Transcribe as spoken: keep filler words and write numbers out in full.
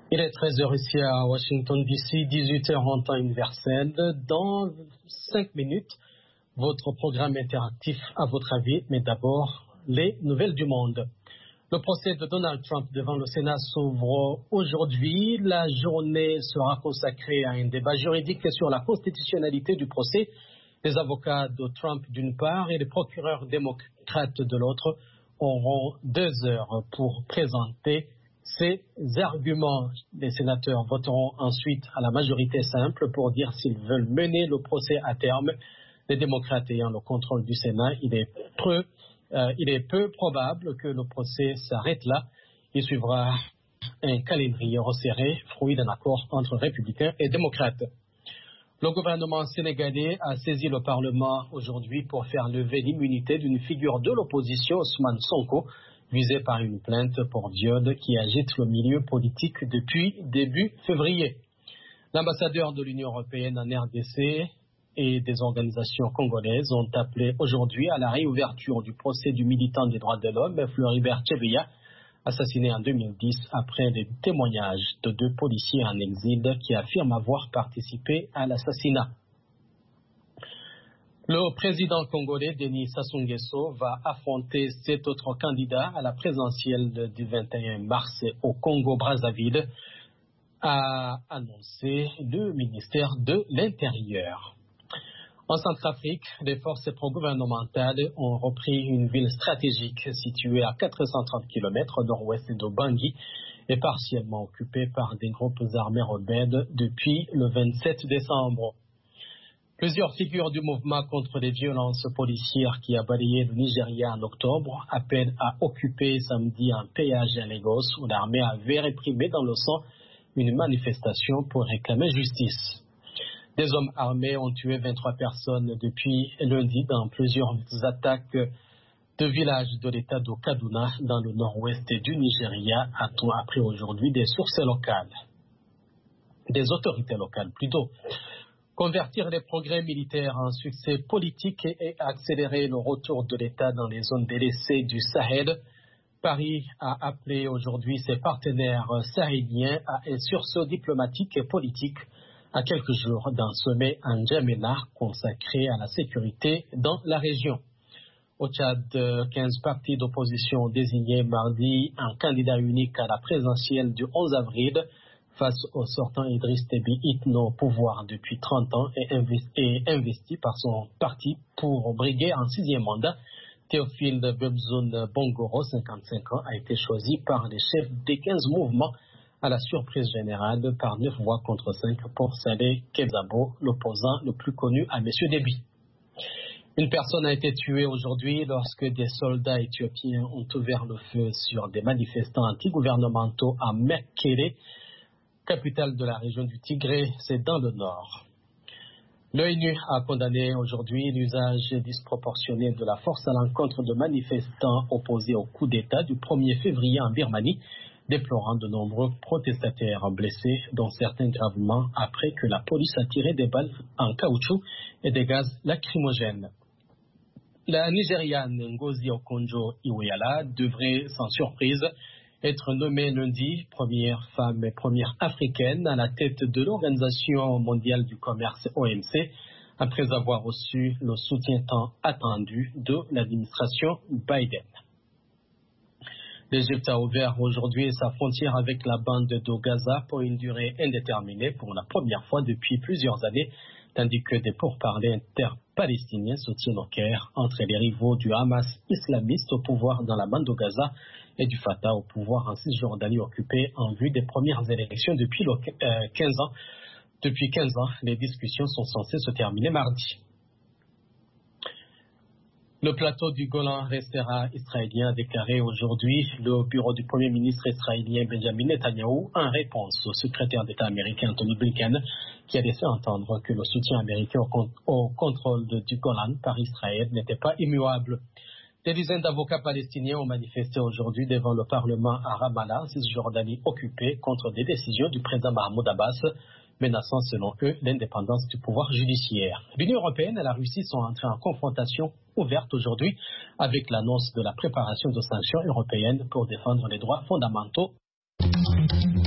Il est treize heures ici à Washington D C, dix-huit heures en temps universel. Dans cinq minutes, votre programme interactif à votre avis, mais d'abord les nouvelles du monde. Le procès de Donald Trump devant le Sénat s'ouvre aujourd'hui. La journée sera consacrée à un débat juridique sur la constitutionnalité du procès. Les avocats de Trump d'une part et les procureurs démocrates de l'autre auront deux heures pour présenter ces arguments. Les sénateurs voteront ensuite à la majorité simple pour dire s'ils veulent mener le procès à terme. Les démocrates ayant le contrôle du Sénat, il est peu, euh, il est peu probable que le procès s'arrête là. Il suivra un calendrier resserré, fruit d'un accord entre républicains et démocrates. Le gouvernement sénégalais a saisi le Parlement aujourd'hui pour faire lever l'immunité d'une figure de l'opposition, Ousmane Sonko, visé par une plainte pour viol qui agite le milieu politique depuis début février. L'ambassadeur de l'Union européenne en R D C et des organisations congolaises ont appelé aujourd'hui à la réouverture du procès du militant des droits de l'homme, Floribert Chebeya, assassiné en deux mille dix après les témoignages de deux policiers en exil qui affirment avoir participé à l'assassinat. Le président congolais Denis Sassou Nguesso va affronter sept autres candidats à la présidentielle du vingt et un mars au Congo-Brazzaville, a annoncé le ministère de l'Intérieur. En Centrafrique, les forces pro-gouvernementales ont repris une ville stratégique située à quatre cent trente kilomètres nord-ouest de Bangui et partiellement occupée par des groupes armés rebelles depuis le vingt-sept décembre. Plusieurs figures du mouvement contre les violences policières qui a balayé le Nigeria en octobre appellent à occuper samedi un péage à Lagos où l'armée avait réprimé dans le sang une manifestation pour réclamer justice. Des hommes armés ont tué vingt-trois personnes depuis lundi dans plusieurs attaques de villages de l'état de Kaduna dans le nord-ouest du Nigeria, a-t-on appris aujourd'hui des sources locales, des autorités locales plutôt. Convertir les progrès militaires en succès politique et accélérer le retour de l'État dans les zones délaissées du Sahel. Paris a appelé aujourd'hui ses partenaires sahéliens à un sursaut diplomatique et politique à quelques jours d'un sommet en N'Djamena consacré à la sécurité dans la région. Au Tchad, quinze partis d'opposition ont désigné mardi un candidat unique à la présidentielle du onze avril face au sortant Idriss Déby Itno au pouvoir depuis trente ans et investi, et investi par son parti pour briguer un sixième mandat. Théophile Bebzoun Bongoro, cinquante-cinq ans, a été choisi par les chefs des quinze mouvements à la surprise générale par neuf voix contre cinq pour Saleh Kebzabo, l'opposant le plus connu à M. Déby. Une personne a été tuée aujourd'hui lorsque des soldats éthiopiens ont ouvert le feu sur des manifestants anti-gouvernementaux à Mekele, capitale de la région du Tigré, c'est dans le nord. L'ONU a condamné aujourd'hui l'usage disproportionné de la force à l'encontre de manifestants opposés au coup d'État du premier février en Birmanie, déplorant de nombreux protestataires blessés, dont certains gravement, après que la police a tiré des balles en caoutchouc et des gaz lacrymogènes. La Nigériane Ngozi Okonjo-Iweala devrait, sans surprise, être nommée lundi première femme et première africaine à la tête de l'Organisation mondiale du commerce O M C, après avoir reçu le soutien tant attendu de l'administration Biden. L'Égypte a ouvert aujourd'hui sa frontière avec la bande de Gaza pour une durée indéterminée pour la première fois depuis plusieurs années, tandis que des pourparlers interpalestiniens se tiennent au Caire entre les rivaux du Hamas islamiste au pouvoir dans la bande de Gaza et du Fatah au pouvoir en Cisjordanie occupée en vue des premières élections depuis le, euh, quinze ans. Depuis quinze ans, les discussions sont censées se terminer mardi. Le plateau du Golan restera israélien, a déclaré aujourd'hui le bureau du Premier ministre israélien Benjamin Netanyahou en réponse au secrétaire d'État américain Anthony Blinken qui a laissé entendre que le soutien américain au, con- au contrôle de, du Golan par Israël n'était pas immuable. Des dizaines d'avocats palestiniens ont manifesté aujourd'hui devant le Parlement à Ramallah, Cisjordanie occupée, contre des décisions du président Mahmoud Abbas, menaçant selon eux l'indépendance du pouvoir judiciaire. L'Union européenne et la Russie sont entrées en confrontation ouverte aujourd'hui avec l'annonce de la préparation de sanctions européennes pour défendre les droits fondamentaux.